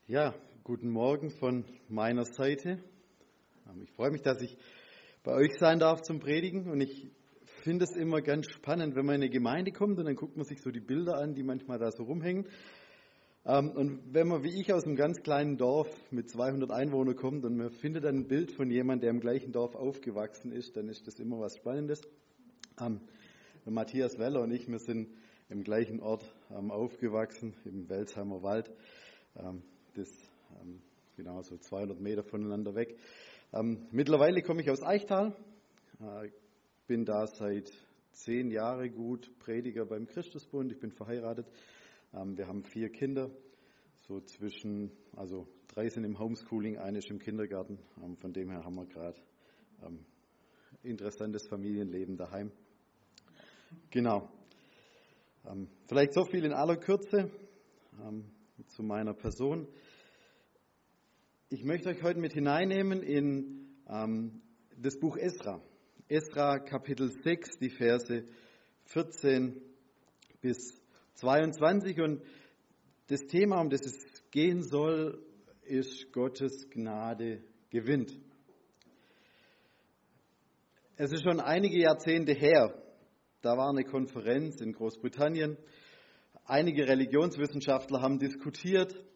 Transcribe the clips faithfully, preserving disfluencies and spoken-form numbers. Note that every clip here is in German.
Ja, guten Morgen von meiner Seite. Ich freue mich, dass ich bei euch sein darf zum Predigen, und ich finde es immer ganz spannend, wenn man in eine Gemeinde kommt und dann guckt man sich so die Bilder an, die manchmal da so rumhängen. Und wenn man wie ich aus einem ganz kleinen Dorf mit zweihundert Einwohnern kommt und man findet dann ein Bild von jemandem, der im gleichen Dorf aufgewachsen ist, dann ist das immer was Spannendes. Matthias Weller und ich, wir sind im gleichen Ort aufgewachsen, im Welsheimer Wald. Das ähm, genau so zweihundert Meter voneinander weg. Ähm, mittlerweile komme ich aus Eichtal, äh, bin da seit zehn Jahren gut Prediger beim Christusbund. Ich bin verheiratet. Ähm, wir haben vier Kinder, so zwischen, also drei sind im Homeschooling, eine ist im Kindergarten. Ähm, von dem her haben wir gerade ähm, interessantes Familienleben daheim. Genau. Ähm, vielleicht so viel in aller Kürze ähm, zu meiner Person. Ich möchte euch heute mit hineinnehmen in ähm, das Buch Esra. Esra Kapitel sechs, die Verse vierzehn bis zweiundzwanzig. Und das Thema, um das es gehen soll, ist Gottes Gnade gewinnt. Es ist schon einige Jahrzehnte her. Da war eine Konferenz in Großbritannien. Einige Religionswissenschaftler haben diskutiert,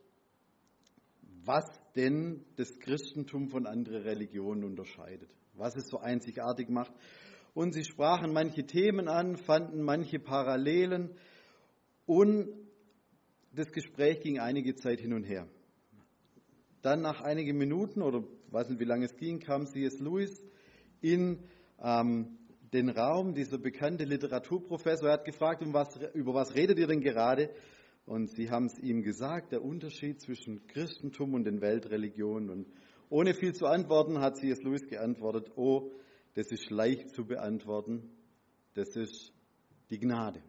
was denn das Christentum von anderen Religionen unterscheidet, was es so einzigartig macht. Und sie sprachen manche Themen an, fanden manche Parallelen, und das Gespräch ging einige Zeit hin und her. Dann nach einigen Minuten, oder ich weiß nicht, wie lange es ging, kam C S Lewis in ähm, den Raum, dieser bekannte Literaturprofessor. Er hat gefragt, um was, über was redet ihr denn gerade? Und sie haben es ihm gesagt, der Unterschied zwischen Christentum und den Weltreligionen. Und ohne viel zu antworten, hat C S Lewis geantwortet: Oh, das ist leicht zu beantworten, das ist die Gnade.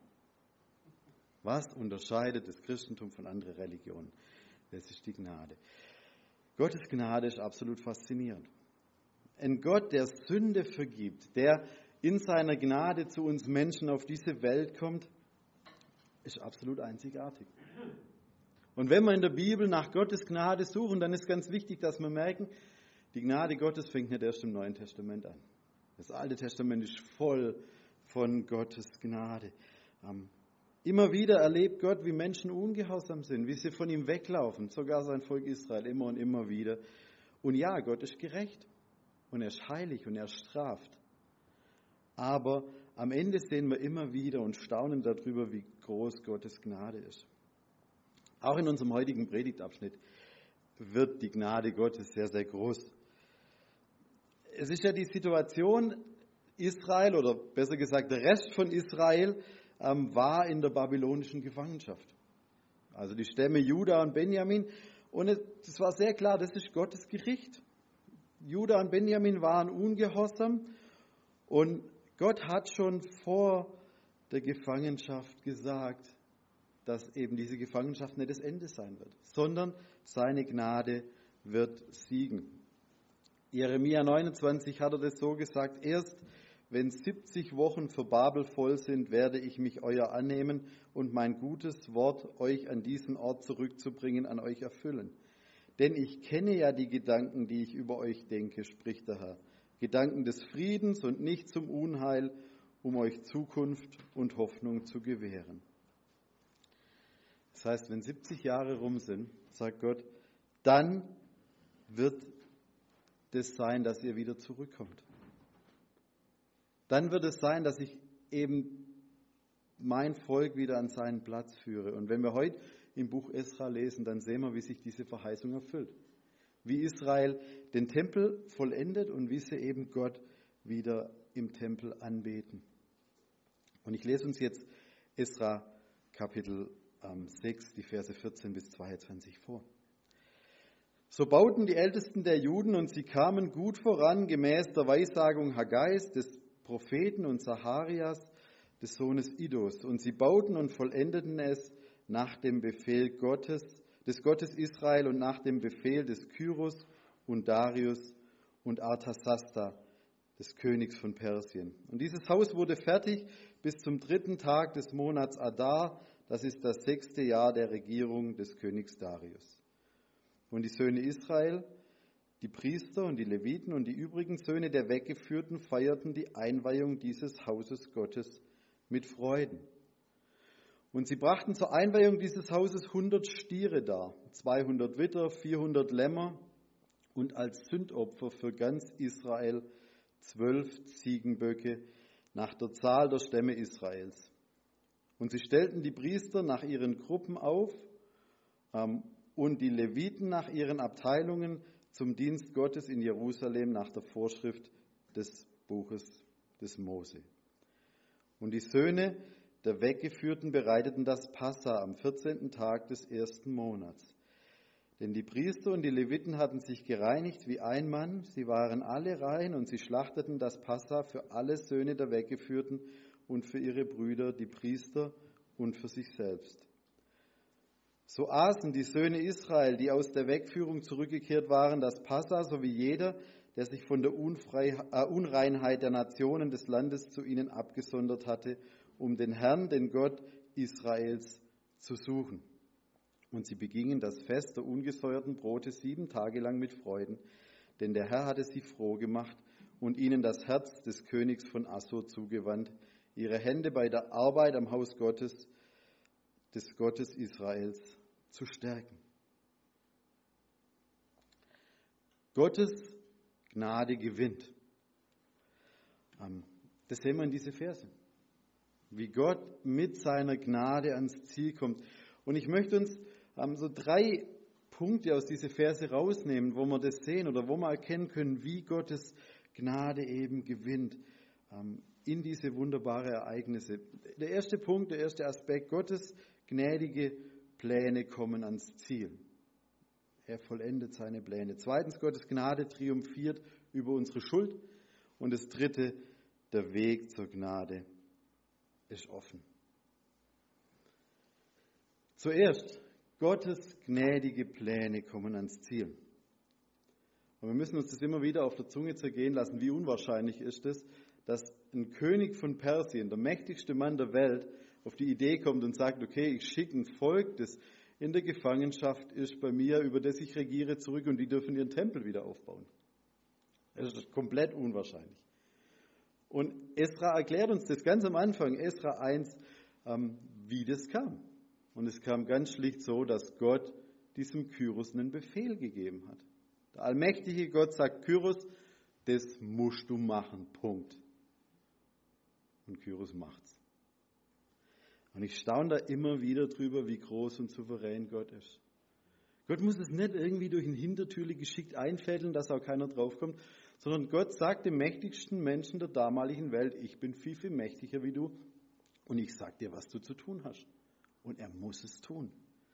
Was unterscheidet das Christentum von anderen Religionen? Das ist die Gnade. Gottes Gnade ist absolut faszinierend. Ein Gott, der Sünde vergibt, der in seiner Gnade zu uns Menschen auf diese Welt kommt, ist absolut einzigartig. Und wenn wir in der Bibel nach Gottes Gnade suchen, dann ist ganz wichtig, dass wir merken, die Gnade Gottes fängt nicht erst im Neuen Testament an. Das Alte Testament ist voll von Gottes Gnade. Immer wieder erlebt Gott, wie Menschen ungehorsam sind, wie sie von ihm weglaufen, sogar sein Volk Israel, immer und immer wieder. Und ja, Gott ist gerecht und er ist heilig und er straft. Aber am Ende sehen wir immer wieder und staunen darüber, wie groß Gottes Gnade ist. Auch in unserem heutigen Predigtabschnitt wird die Gnade Gottes sehr, sehr groß. Es ist ja die Situation, Israel, oder besser gesagt der Rest von Israel, ähm, war in der babylonischen Gefangenschaft. Also die Stämme Juda und Benjamin. Und es war sehr klar, das ist Gottes Gericht. Juda und Benjamin waren ungehorsam, und Gott hat schon vor der Gefangenschaft gesagt, dass eben diese Gefangenschaft nicht das Ende sein wird, sondern seine Gnade wird siegen. Jeremia neunundzwanzig hat er das so gesagt: Erst wenn siebzig Wochen für Babel voll sind, werde ich mich euer annehmen und mein gutes Wort, euch an diesen Ort zurückzubringen, an euch erfüllen. Denn ich kenne ja die Gedanken, die ich über euch denke, spricht der Herr. Gedanken des Friedens und nicht zum Unheil, um euch Zukunft und Hoffnung zu gewähren. Das heißt, wenn siebzig Jahre rum sind, sagt Gott, dann wird es sein, dass ihr wieder zurückkommt. Dann wird es sein, dass ich eben mein Volk wieder an seinen Platz führe. Und wenn wir heute im Buch Esra lesen, dann sehen wir, wie sich diese Verheißung erfüllt. Wie Israel den Tempel vollendet und wie sie eben Gott wieder im Tempel anbeten. Und ich lese uns jetzt Esra Kapitel sechs, die Verse vierzehn bis zweiundzwanzig vor. So bauten die Ältesten der Juden, und sie kamen gut voran, gemäß der Weissagung Haggais, des Propheten, und Zacharias, des Sohnes Iddos. Und sie bauten und vollendeten es nach dem Befehl Gottes, des Gottes Israel, und nach dem Befehl des Kyros und Darius und Artasasta, des Königs von Persien. Und dieses Haus wurde fertig bis zum dritten Tag des Monats Adar, das ist das sechste Jahr der Regierung des Königs Darius. Und die Söhne Israel, die Priester und die Leviten und die übrigen Söhne der Weggeführten feierten die Einweihung dieses Hauses Gottes mit Freuden. Und sie brachten zur Einweihung dieses Hauses hundert Stiere dar, zweihundert Widder, vierhundert Lämmer und als Sündopfer für ganz Israel zwölf Ziegenböcke nach der Zahl der Stämme Israels. Und sie stellten die Priester nach ihren Gruppen auf ähm, und die Leviten nach ihren Abteilungen zum Dienst Gottes in Jerusalem nach der Vorschrift des Buches des Mose. Und die Söhne der Weggeführten bereiteten das Passa am vierzehnten Tag des ersten Monats. Denn die Priester und die Leviten hatten sich gereinigt wie ein Mann, sie waren alle rein und sie schlachteten das Passa für alle Söhne der Weggeführten und für ihre Brüder, die Priester, und für sich selbst. So aßen die Söhne Israel, die aus der Wegführung zurückgekehrt waren, das Passa, so wie jeder, der sich von der Unfrei- äh, Unreinheit der Nationen des Landes zu ihnen abgesondert hatte, um den Herrn, den Gott Israels, zu suchen. Und sie begingen das Fest der ungesäuerten Brote sieben Tage lang mit Freuden, denn der Herr hatte sie froh gemacht und ihnen das Herz des Königs von Assur zugewandt, ihre Hände bei der Arbeit am Haus Gottes, des Gottes Israels, zu stärken. Gottes Gnade gewinnt. Das sehen wir in diese Verse. Wie Gott mit seiner Gnade ans Ziel kommt. Und ich möchte uns ähm, so drei Punkte aus dieser Verse rausnehmen, wo wir das sehen oder wo wir erkennen können, wie Gottes Gnade eben gewinnt ähm, in diese wunderbaren Ereignisse. Der erste Punkt, der erste Aspekt, Gottes gnädige Pläne kommen ans Ziel. Er vollendet seine Pläne. Zweitens, Gottes Gnade triumphiert über unsere Schuld. Und das dritte, der Weg zur Gnade ist offen. Zuerst, Gottes gnädige Pläne kommen ans Ziel. Und wir müssen uns das immer wieder auf der Zunge zergehen lassen. Wie unwahrscheinlich ist es, dass ein König von Persien, der mächtigste Mann der Welt, auf die Idee kommt und sagt, okay, ich schicke ein Volk, das in der Gefangenschaft ist bei mir, über das ich regiere, zurück und die dürfen ihren Tempel wieder aufbauen. Das ist komplett unwahrscheinlich. Und Esra erklärt uns das ganz am Anfang, Esra eins, ähm, wie das kam. Und es kam ganz schlicht so, dass Gott diesem Kyros einen Befehl gegeben hat. Der allmächtige Gott sagt, Kyros, das musst du machen, Punkt. Und Kyros macht's. Und ich staune da immer wieder drüber, wie groß und souverän Gott ist. Gott muss es nicht irgendwie durch ein Hintertürli geschickt einfädeln, dass auch keiner draufkommt, sondern Gott sagt dem mächtigsten Menschen der damaligen Welt, ich bin viel, viel mächtiger wie du und ich sag dir, was du zu tun hast. Und er muss es tun.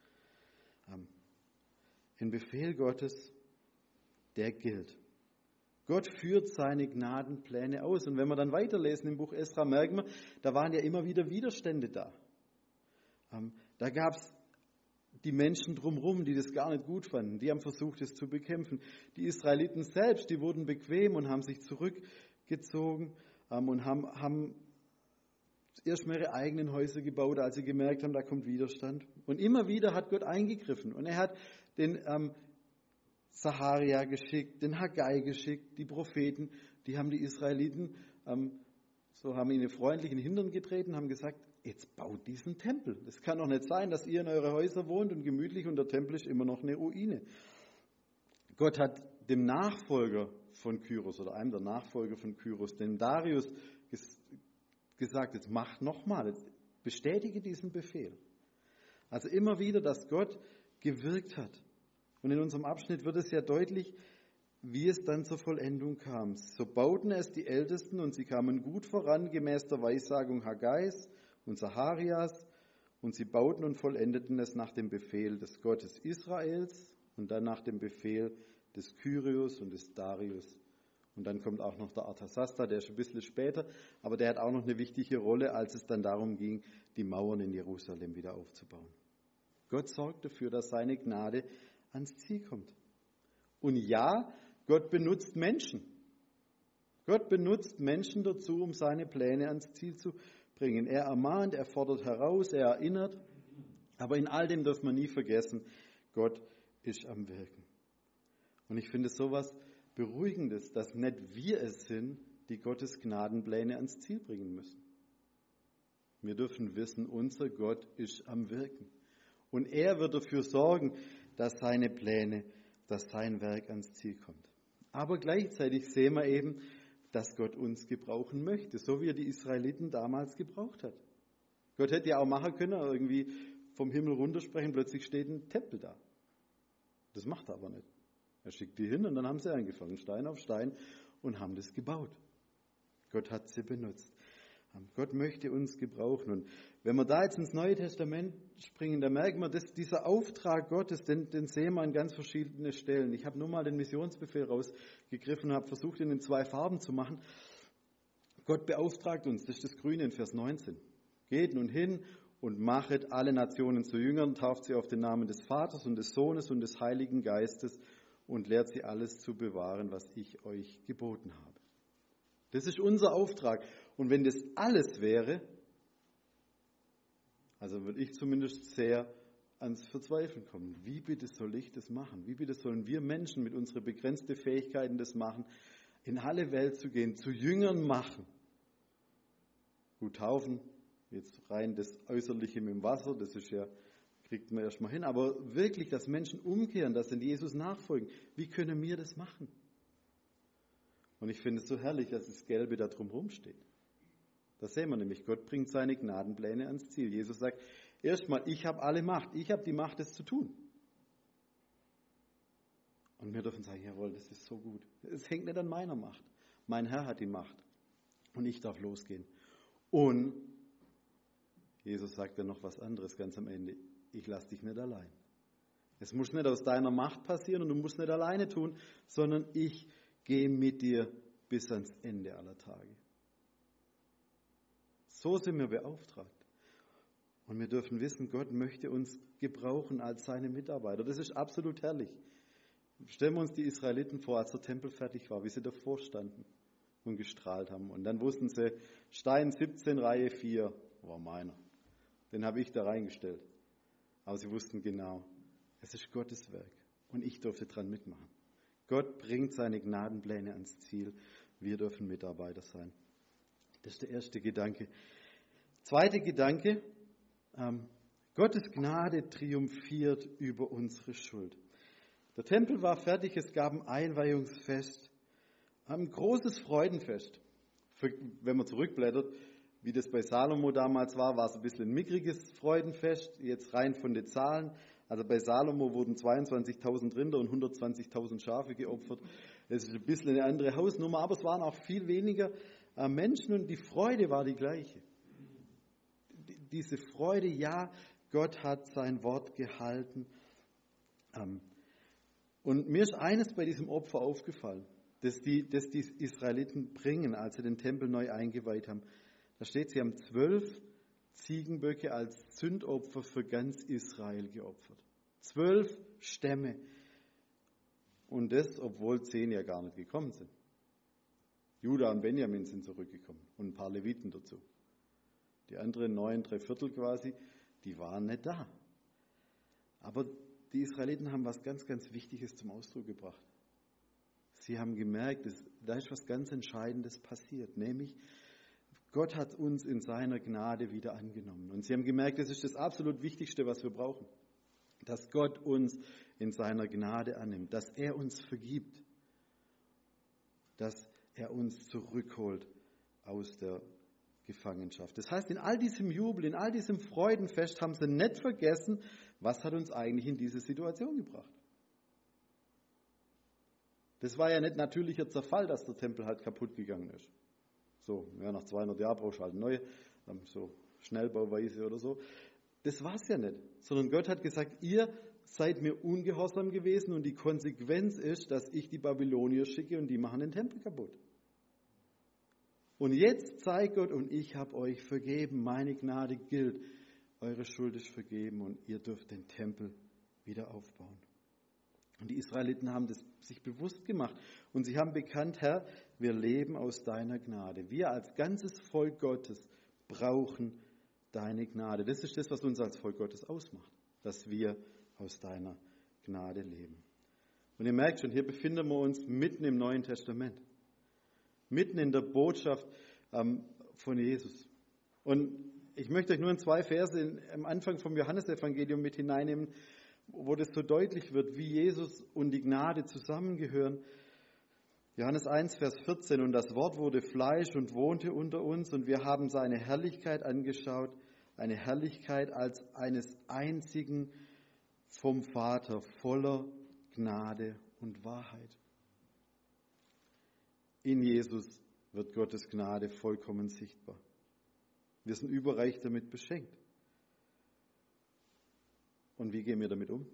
Ein Befehl Gottes, der gilt. Gott führt seine Gnadenpläne aus. Und wenn wir dann weiterlesen im Buch Esra, merken wir, da waren ja immer wieder Widerstände da. Da gab es die Menschen drumherum, die das gar nicht gut fanden. Die haben versucht, es zu bekämpfen. Die Israeliten selbst, die wurden bequem und haben sich zurückgezogen und haben, haben erst mal ihre eigenen Häuser gebaut, als sie gemerkt haben, da kommt Widerstand. Und immer wieder hat Gott eingegriffen. Und er hat den ähm, Saharia geschickt, den Haggai geschickt, die Propheten, die haben die Israeliten, ähm, so haben ihnen freundlich in den Hintern getreten, haben gesagt, jetzt baut diesen Tempel. Das kann doch nicht sein, dass ihr in eure Häuser wohnt und gemütlich und der Tempel ist immer noch eine Ruine. Gott hat dem Nachfolger von Kyros oder einem der Nachfolger von Kyros, dem Darius, ges- gesagt, jetzt macht nochmal, jetzt bestätige diesen Befehl. Also immer wieder, dass Gott gewirkt hat. Und in unserem Abschnitt wird es ja deutlich, wie es dann zur Vollendung kam. So bauten es die Ältesten und sie kamen gut voran, gemäß der Weissagung Haggais und Zacharias, und sie bauten und vollendeten es nach dem Befehl des Gottes Israels und dann nach dem Befehl des Kyrios und des Darius. Und dann kommt auch noch der Arthasasta, der ist ein bisschen später, aber der hat auch noch eine wichtige Rolle, als es dann darum ging, die Mauern in Jerusalem wieder aufzubauen. Gott sorgt dafür, dass seine Gnade ans Ziel kommt. Und ja, Gott benutzt Menschen. Gott benutzt Menschen dazu, um seine Pläne ans Ziel zu bringen. Er ermahnt, er fordert heraus, er erinnert. Aber in all dem darf man nie vergessen, Gott ist am Wirken. Und ich finde es sowas Beruhigendes, dass nicht wir es sind, die Gottes Gnadenpläne ans Ziel bringen müssen. Wir dürfen wissen, unser Gott ist am Wirken. Und er wird dafür sorgen, dass seine Pläne, dass sein Werk ans Ziel kommt. Aber gleichzeitig sehen wir eben, dass Gott uns gebrauchen möchte, so wie er die Israeliten damals gebraucht hat. Gott hätte ja auch machen können, irgendwie vom Himmel runtersprechen, plötzlich steht ein Tempel da. Das macht er aber nicht. Er schickt die hin und dann haben sie angefangen, Stein auf Stein, und haben das gebaut. Gott hat sie benutzt. Gott möchte uns gebrauchen. Und wenn wir da jetzt ins Neue Testament springen, da merken wir, dass dieser Auftrag Gottes, den, den sehen wir an ganz verschiedenen Stellen. Ich habe nur mal den Missionsbefehl rausgegriffen und habe versucht, ihn in zwei Farben zu machen. Gott beauftragt uns, das ist das Grüne in Vers neunzehn. Geht nun hin und machet alle Nationen zu Jüngern, tauft sie auf den Namen des Vaters und des Sohnes und des Heiligen Geistes und lehrt sie alles zu bewahren, was ich euch geboten habe. Das ist unser Auftrag. Und wenn das alles wäre, also würde ich zumindest sehr ans Verzweifeln kommen. Wie bitte soll ich das machen? Wie bitte sollen wir Menschen mit unseren begrenzten Fähigkeiten das machen, in alle Welt zu gehen, zu Jüngern machen? Gut, taufen, jetzt rein das Äußerliche mit dem Wasser, das ist ja, kriegt man erstmal hin. Aber wirklich, dass Menschen umkehren, dass sie Jesus nachfolgen. Wie können wir das machen? Und ich finde es so herrlich, dass das Gelbe da drumherum steht. Da sehen wir nämlich, Gott bringt seine Gnadenpläne ans Ziel. Jesus sagt, erstmal, ich habe alle Macht, ich habe die Macht, das zu tun. Und wir dürfen sagen, jawohl, das ist so gut. Es hängt nicht an meiner Macht. Mein Herr hat die Macht und ich darf losgehen. Und Jesus sagt dann noch was anderes ganz am Ende. Ich lasse dich nicht allein. Es muss nicht aus deiner Macht passieren und du musst nicht alleine tun, sondern ich gehe mit dir bis ans Ende aller Tage. So sind wir beauftragt. Und wir dürfen wissen, Gott möchte uns gebrauchen als seine Mitarbeiter. Das ist absolut herrlich. Stellen wir uns die Israeliten vor, als der Tempel fertig war, wie sie davor standen und gestrahlt haben. Und dann wussten sie, Stein siebzehn, Reihe vier, war meiner. Den habe ich da reingestellt. Aber sie wussten genau, es ist Gottes Werk. Und ich durfte dran mitmachen. Gott bringt seine Gnadenpläne ans Ziel. Wir dürfen Mitarbeiter sein. Das ist der erste Gedanke. Zweiter Gedanke, ähm, Gottes Gnade triumphiert über unsere Schuld. Der Tempel war fertig, es gab ein Einweihungsfest, ein großes Freudenfest. Für, wenn man zurückblättert, wie das bei Salomo damals war, war es ein bisschen ein mickriges Freudenfest, jetzt rein von den Zahlen. Also bei Salomo wurden zweiundzwanzigtausend Rinder und hundertzwanzigtausend Schafe geopfert. Das ist ein bisschen eine andere Hausnummer, aber es waren auch viel weniger äh, Menschen und die Freude war die gleiche. D- diese Freude, ja, Gott hat sein Wort gehalten. Ähm, und mir ist eines bei diesem Opfer aufgefallen, dass die, dass die Israeliten bringen, als sie den Tempel neu eingeweiht haben. Da steht, sie haben zwölf Ziegenböcke als Sündopfer für ganz Israel geopfert. Zwölf Stämme. Und das, obwohl zehn ja gar nicht gekommen sind. Juda und Benjamin sind zurückgekommen und ein paar Leviten dazu. Die anderen neun, drei Viertel quasi, die waren nicht da. Aber die Israeliten haben was ganz, ganz Wichtiges zum Ausdruck gebracht. Sie haben gemerkt, dass, da ist was ganz Entscheidendes passiert, nämlich Gott hat uns in seiner Gnade wieder angenommen. Und sie haben gemerkt, das ist das absolut Wichtigste, was wir brauchen. Dass Gott uns in seiner Gnade annimmt, dass er uns vergibt, dass er uns zurückholt aus der Gefangenschaft. Das heißt, in all diesem Jubel, in all diesem Freudenfest haben sie nicht vergessen, was hat uns eigentlich in diese Situation gebracht. Das war ja nicht natürlicher Zerfall, dass der Tempel halt kaputt gegangen ist. So, ja, nach zweihundert Jahren brauchst du halt neue, so Schnellbauweise oder so. Das war es ja nicht, sondern Gott hat gesagt, ihr seid mir ungehorsam gewesen und die Konsequenz ist, dass ich die Babylonier schicke und die machen den Tempel kaputt. Und jetzt zeigt Gott, und ich habe euch vergeben, meine Gnade gilt, eure Schuld ist vergeben und ihr dürft den Tempel wieder aufbauen. Und die Israeliten haben das sich bewusst gemacht und sie haben bekannt, Herr, wir leben aus deiner Gnade. Wir als ganzes Volk Gottes brauchen deine Gnade. Das ist das, was uns als Volk Gottes ausmacht, dass wir aus deiner Gnade leben. Und ihr merkt schon, hier befinden wir uns mitten im Neuen Testament. Mitten in der Botschaft ähm, von Jesus. Und ich möchte euch nur in zwei Verse in, am Anfang vom Johannesevangelium mit hineinnehmen, wo das so deutlich wird, wie Jesus und die Gnade zusammengehören. Johannes eins, Vers vierzehn, und das Wort wurde Fleisch und wohnte unter uns, und wir haben seine Herrlichkeit angeschaut, eine Herrlichkeit als eines einzigen vom Vater, voller Gnade und Wahrheit. In Jesus wird Gottes Gnade vollkommen sichtbar. Wir sind überreich damit beschenkt. Und wie gehen wir damit um?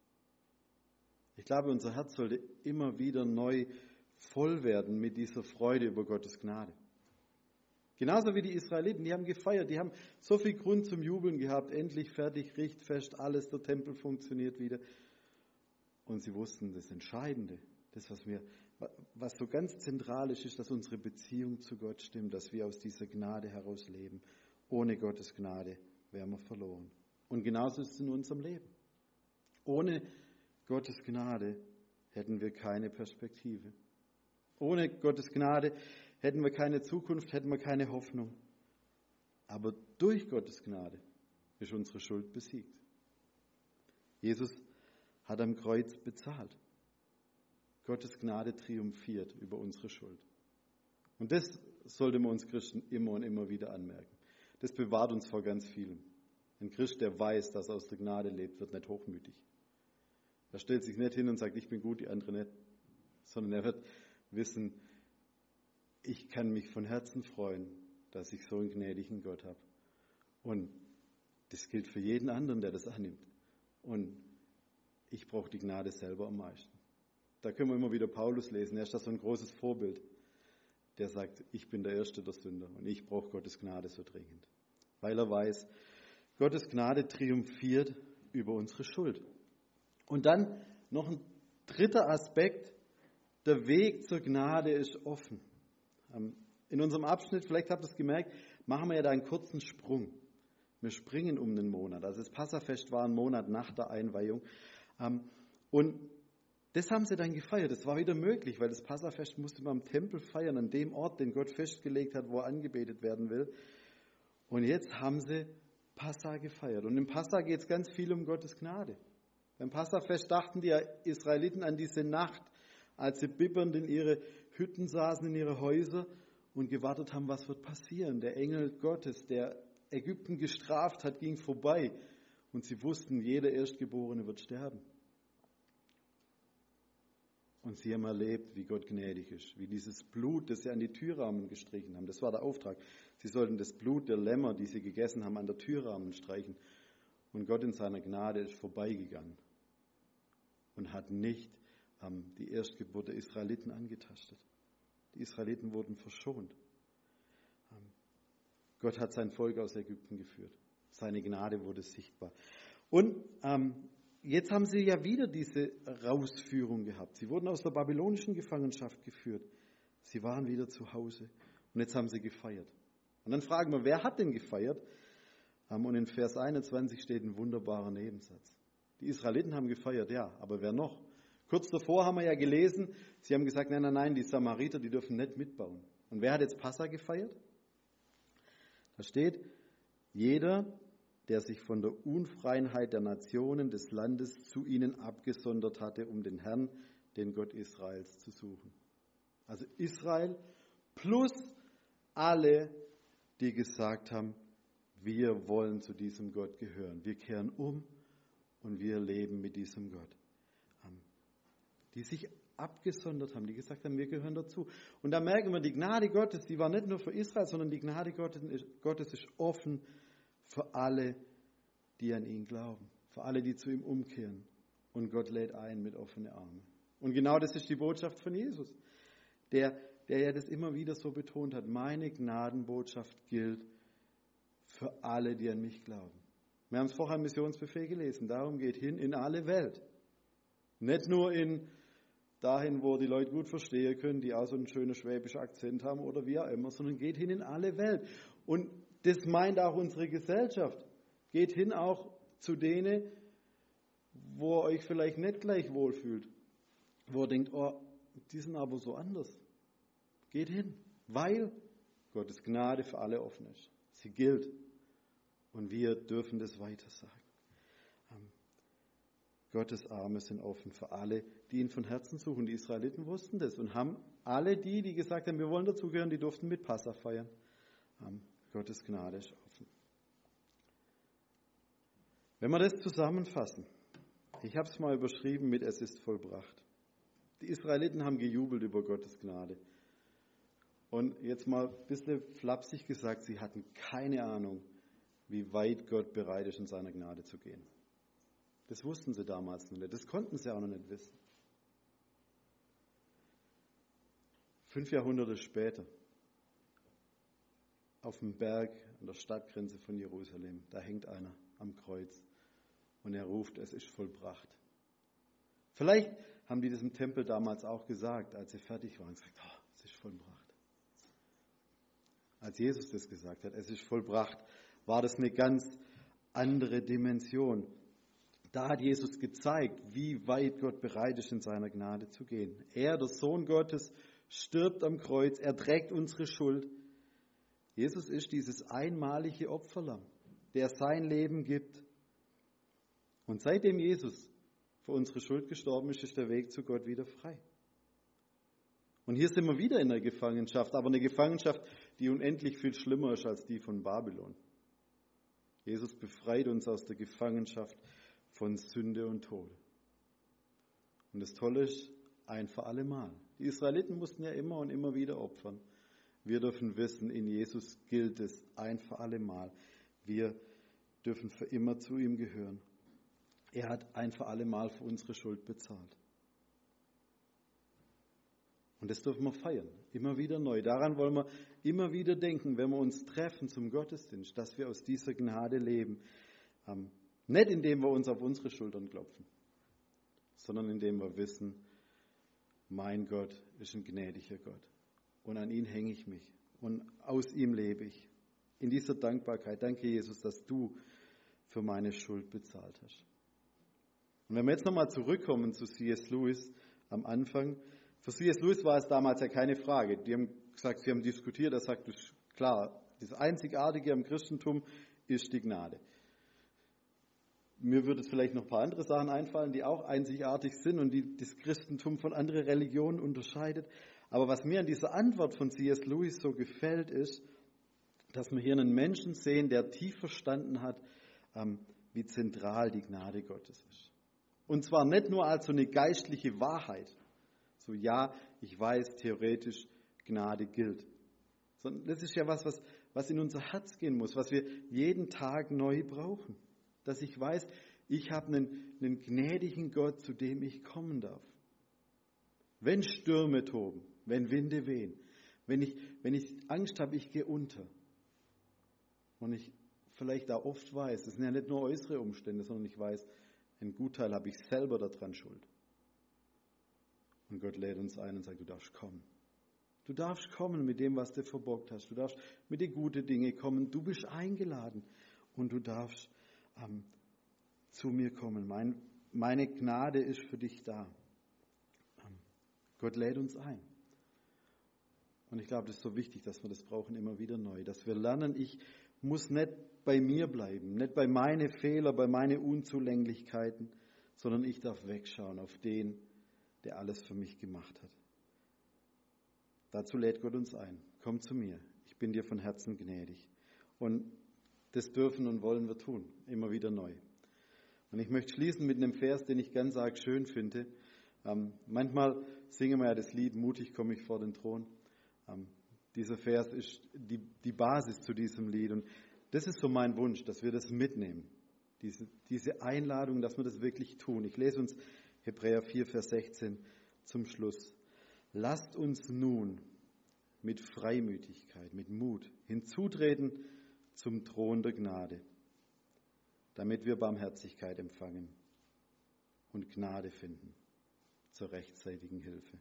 Ich glaube, unser Herz sollte immer wieder neu voll werden mit dieser Freude über Gottes Gnade. Genauso wie die Israeliten, die haben gefeiert, die haben so viel Grund zum Jubeln gehabt, endlich fertig, richtfest, alles, der Tempel funktioniert wieder. Und sie wussten, das Entscheidende, das, was wir, was so ganz zentral ist, ist, dass unsere Beziehung zu Gott stimmt, dass wir aus dieser Gnade heraus leben. Ohne Gottes Gnade wären wir verloren. Und genauso ist es in unserem Leben. Ohne Gottes Gnade hätten wir keine Perspektive. Ohne Gottes Gnade hätten wir keine Zukunft, hätten wir keine Hoffnung. Aber durch Gottes Gnade ist unsere Schuld besiegt. Jesus hat am Kreuz bezahlt. Gottes Gnade triumphiert über unsere Schuld. Und das sollte man uns Christen immer und immer wieder anmerken. Das bewahrt uns vor ganz vielem. Ein Christ, der weiß, dass er aus der Gnade lebt, wird nicht hochmütig. Er stellt sich nicht hin und sagt, ich bin gut, die andere nicht. Sondern er wird wissen, ich kann mich von Herzen freuen, dass ich so einen gnädigen Gott habe. Und das gilt für jeden anderen, der das annimmt. Und ich brauche die Gnade selber am meisten. Da können wir immer wieder Paulus lesen. Er ist da so ein großes Vorbild. Der sagt, ich bin der Erste der Sünder und ich brauche Gottes Gnade so dringend. Weil er weiß, Gottes Gnade triumphiert über unsere Schuld. Und dann noch ein dritter Aspekt. Der Weg zur Gnade ist offen. In unserem Abschnitt, vielleicht habt ihr es gemerkt, machen wir ja da einen kurzen Sprung. Wir springen um den Monat. Also das Passafest war ein Monat nach der Einweihung. Und das haben sie dann gefeiert. Das war wieder möglich, weil das Passafest musste man am Tempel feiern, an dem Ort, den Gott festgelegt hat, wo er angebetet werden will. Und jetzt haben sie Passa gefeiert. Und im Passa geht es ganz viel um Gottes Gnade. Beim Passafest dachten die Israeliten an diese Nacht, als sie bibbernd in ihre Hütten saßen, in ihre Häuser und gewartet haben, was wird passieren. Der Engel Gottes, der Ägypten gestraft hat, ging vorbei. Und sie wussten, jeder Erstgeborene wird sterben. Und sie haben erlebt, wie Gott gnädig ist, wie dieses Blut, das sie an die Türrahmen gestrichen haben, das war der Auftrag. Sie sollten das Blut der Lämmer, die sie gegessen haben, an der Türrahmen streichen. Und Gott in seiner Gnade ist vorbeigegangen und hat nicht ähm, die Erstgeburt der Israeliten angetastet. Die Israeliten wurden verschont. Ähm, Gott hat sein Volk aus Ägypten geführt. Seine Gnade wurde sichtbar. Und ähm, jetzt haben sie ja wieder diese Rausführung gehabt. Sie wurden aus der babylonischen Gefangenschaft geführt. Sie waren wieder zu Hause und jetzt haben sie gefeiert. Und dann fragen wir, wer hat denn gefeiert? Und in Vers einundzwanzig steht ein wunderbarer Nebensatz. Die Israeliten haben gefeiert, ja, aber wer noch? Kurz davor haben wir ja gelesen, sie haben gesagt, nein, nein, nein, die Samariter, die dürfen nicht mitbauen. Und wer hat jetzt Passa gefeiert? Da steht, jeder, der sich von der Unfreiheit der Nationen des Landes zu ihnen abgesondert hatte, um den Herrn, den Gott Israels, zu suchen. Also Israel plus alle, die gesagt haben, wir wollen zu diesem Gott gehören. Wir kehren um und wir leben mit diesem Gott. Die sich abgesondert haben, die gesagt haben, wir gehören dazu. Und da merken wir, die Gnade Gottes, die war nicht nur für Israel, sondern die Gnade Gottes ist offen für alle, die an ihn glauben, für alle, die zu ihm umkehren. Und Gott lädt ein mit offenen Armen. Und genau das ist die Botschaft von Jesus, der, der ja das immer wieder so betont hat. Meine Gnadenbotschaft gilt für alle, die an mich glauben. Wir haben es vorher im Missionsbefehl gelesen. Darum geht hin in alle Welt. Nicht nur in dahin, wo die Leute gut verstehen können, die auch so einen schönen schwäbischen Akzent haben oder wie auch immer, sondern geht hin in alle Welt. Und das meint auch unsere Gesellschaft. Geht hin auch zu denen, wo ihr euch vielleicht nicht gleich wohlfühlt, wo ihr denkt, oh, die sind aber so anders. Geht hin, weil Gottes Gnade für alle offen ist. Sie gilt und wir dürfen das weiter sagen. Gottes Arme sind offen für alle, die ihn von Herzen suchen. Die Israeliten wussten das und haben alle die, die gesagt haben, wir wollen dazugehören, die durften mit Passa feiern. Gottes Gnade ist offen. Wenn wir das zusammenfassen, ich habe es mal überschrieben mit es ist vollbracht. Die Israeliten haben gejubelt über Gottes Gnade. Und jetzt mal ein bisschen flapsig gesagt, sie hatten keine Ahnung, wie weit Gott bereit ist, in seiner Gnade zu gehen. Das wussten sie damals noch nicht. Das konnten sie auch noch nicht wissen. Fünf Jahrhunderte später, auf dem Berg an der Stadtgrenze von Jerusalem, da hängt einer am Kreuz und er ruft, es ist vollbracht. Vielleicht haben die das im Tempel damals auch gesagt, als sie fertig waren, gesagt, oh, es ist vollbracht. Als Jesus das gesagt hat, es ist vollbracht, war das eine ganz andere Dimension. Da hat Jesus gezeigt, wie weit Gott bereit ist, in seiner Gnade zu gehen. Er, der Sohn Gottes, stirbt am Kreuz, er trägt unsere Schuld. Jesus ist dieses einmalige Opferlamm, der sein Leben gibt. Und seitdem Jesus für unsere Schuld gestorben ist, ist der Weg zu Gott wieder frei. Und hier sind wir wieder in der Gefangenschaft, aber eine Gefangenschaft, die unendlich viel schlimmer ist als die von Babylon. Jesus befreit uns aus der Gefangenschaft von Sünde und Tod. Und das Tolle ist, ein für alle Mal. Die Israeliten mussten ja immer und immer wieder opfern. Wir dürfen wissen, in Jesus gilt es ein für alle Mal. Wir dürfen für immer zu ihm gehören. Er hat ein für alle Mal für unsere Schuld bezahlt. Und das dürfen wir feiern, immer wieder neu. Daran wollen wir immer wieder denken, wenn wir uns treffen zum Gottesdienst, dass wir aus dieser Gnade leben. Ähm, nicht indem wir uns auf unsere Schultern klopfen, sondern indem wir wissen, mein Gott ist ein gnädiger Gott. Und an ihn hänge ich mich und aus ihm lebe ich. In dieser Dankbarkeit, danke Jesus, dass du für meine Schuld bezahlt hast. Und wenn wir jetzt nochmal zurückkommen zu C S Lewis am Anfang, für C S Lewis war es damals ja keine Frage. Die haben gesagt, sie haben diskutiert, er sagt, das ist klar, das Einzigartige am Christentum ist die Gnade. Mir würde es vielleicht noch ein paar andere Sachen einfallen, die auch einzigartig sind und die das Christentum von anderen Religionen unterscheidet. Aber was mir an dieser Antwort von C S Lewis so gefällt, ist, dass wir hier einen Menschen sehen, der tief verstanden hat, wie zentral die Gnade Gottes ist. Und zwar nicht nur als so eine geistliche Wahrheit, so ja, ich weiß, theoretisch Gnade gilt, sondern das ist ja was, was, was in unser Herz gehen muss, was wir jeden Tag neu brauchen. Dass ich weiß, ich habe einen, einen gnädigen Gott, zu dem ich kommen darf. Wenn Stürme toben, wenn Winde wehen, wenn ich, wenn ich Angst habe, ich gehe unter. Und ich vielleicht auch oft weiß, das sind ja nicht nur äußere Umstände, sondern ich weiß, einen Gutteil habe ich selber daran schuld. Und Gott lädt uns ein und sagt, du darfst kommen. Du darfst kommen mit dem, was du verbockt hast. Du darfst mit den guten Dingen kommen. Du bist eingeladen und du darfst ähm, zu mir kommen. Mein, meine Gnade ist für dich da. Ähm, Gott lädt uns ein. Und ich glaube, das ist so wichtig, dass wir das brauchen immer wieder neu. Dass wir lernen, ich muss nicht bei mir bleiben, nicht bei meinen Fehlern, bei meinen Unzulänglichkeiten, sondern ich darf wegschauen auf den, der alles für mich gemacht hat. Dazu lädt Gott uns ein. Komm zu mir. Ich bin dir von Herzen gnädig. Und das dürfen und wollen wir tun, immer wieder neu. Und ich möchte schließen mit einem Vers, den ich ganz arg schön finde. Ähm, manchmal singen wir ja das Lied, mutig komme ich vor den Thron. Ähm, dieser Vers ist die, die Basis zu diesem Lied. Und das ist so mein Wunsch, dass wir das mitnehmen. Diese, diese Einladung, dass wir das wirklich tun. Ich lese uns Hebräer vier, Vers sechzehn zum Schluss. Lasst uns nun mit Freimütigkeit, mit Mut hinzutreten zum Thron der Gnade, damit wir Barmherzigkeit empfangen und Gnade finden zur rechtzeitigen Hilfe.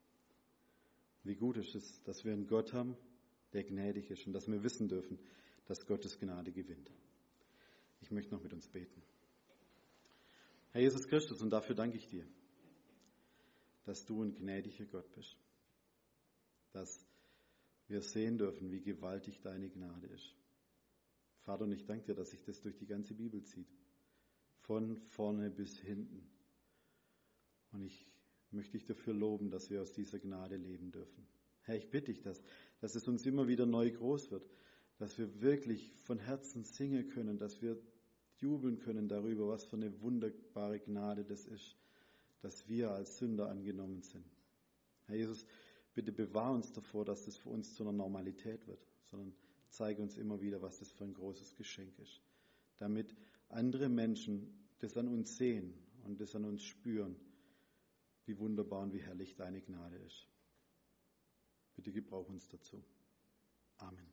Wie gut ist es, dass wir einen Gott haben, der gnädig ist und dass wir wissen dürfen, dass Gottes Gnade gewinnt. Ich möchte noch mit uns beten. Herr Jesus Christus, und dafür danke ich dir, dass du ein gnädiger Gott bist, dass wir sehen dürfen, wie gewaltig deine Gnade ist. Vater, und ich danke dir, dass sich das durch die ganze Bibel zieht, von vorne bis hinten. Und ich möchte dich dafür loben, dass wir aus dieser Gnade leben dürfen. Herr, ich bitte dich, dass, dass es uns immer wieder neu groß wird, dass wir wirklich von Herzen singen können, dass wir jubeln können darüber, was für eine wunderbare Gnade das ist, dass wir als Sünder angenommen sind. Herr Jesus, bitte bewahr uns davor, dass das für uns zu einer Normalität wird, sondern zeige uns immer wieder, was das für ein großes Geschenk ist, damit andere Menschen das an uns sehen und das an uns spüren, wie wunderbar und wie herrlich deine Gnade ist. Bitte gebrauch uns dazu. Amen.